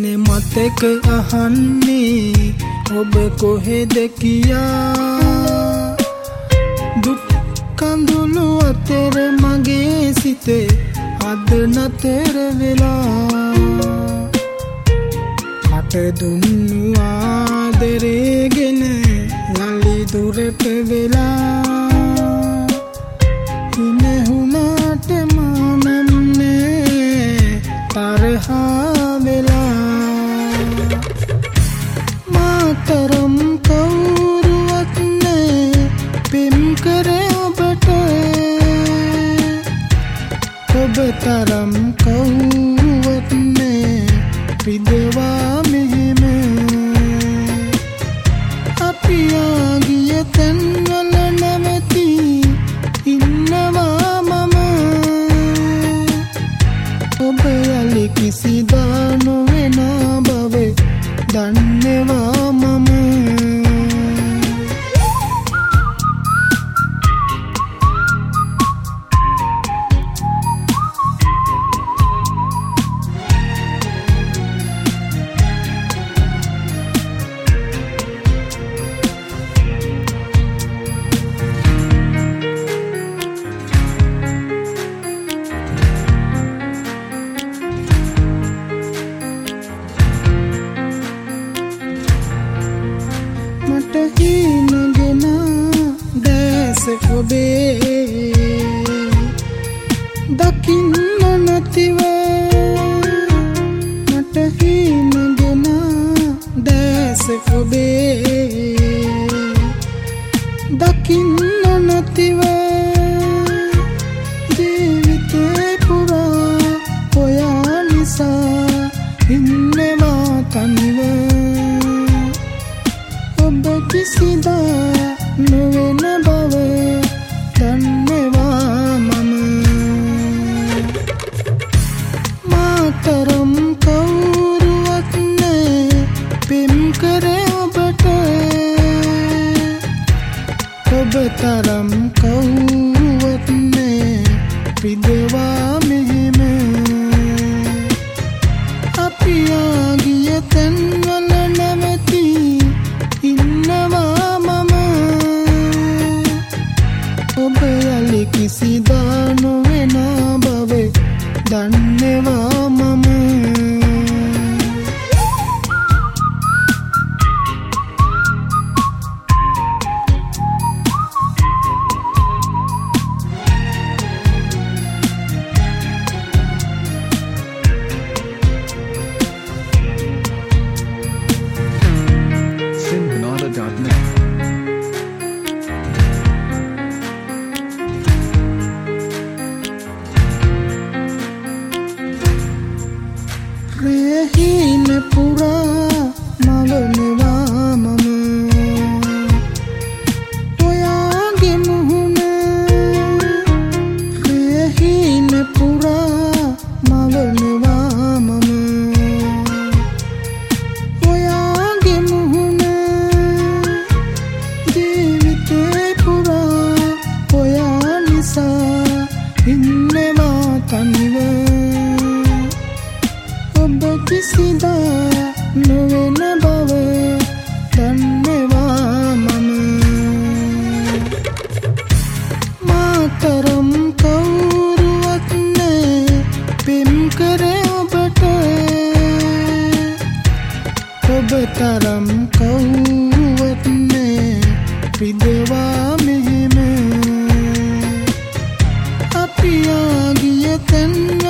දෙන්නේ මතක අහන්නේ ඔබ කොහෙද කියා දුක් කඳුළු අතර මගේ සිතේ අද නතර වෙලා මට දුන්නු ආදරේගෙන යලි දුරට වෙලා ඉනෙහුණාට මානම්නේ තරහා වෙලා මාතරම් කවුරුවත් නෑ පෙම් කරේ ඔබට ඔබ තරම් කවුරුවත් නෑ රිදවා මෙහෙම අපි ආගිය තැන්වල නැවති ඉන්නවා මම ඔබ යලි කිසිදා නොවෙන බව දන්නවා මම හීනගෙන දැස ඔබේ දකින්න නැතිව මට හීනගෙන දැස ඔබේ දකින්න නැතිව ජීවිතේ පුරා ඔයා නිසා ඉන්නවා තනිව කිසිදා නොවෙන බව දන්නවා මම මාතරම් කවුරුවත් නෑ පෙම් කරේ ඔබට ඔබ තරම් කවුරුවත් නෑ රිදවා මෙහෙම අපි ආගිය තැන්වල නැවති ඉන්නවා මම ඔබ යලි කිසිදා නොවෙන බව දන්නවා මම රෙහින පුරා මවනවා මම ඔයාගේ මුහුණ රෙහින පුරා මවනවා මම ඔයාගේ මුහුණ ජීවිතේ පුරා ඔයා නිසා ඉන්නවා තනිව ඔබ කිසිදා නොවෙන බව දන්නවා මම මාතරම් කවුරුවත් නෑ පෙම් කරේ ඔබට ඔබ තරම් කවුරුවත් නෑ රිදවා මෙහෙම අපි ආගිය තැන්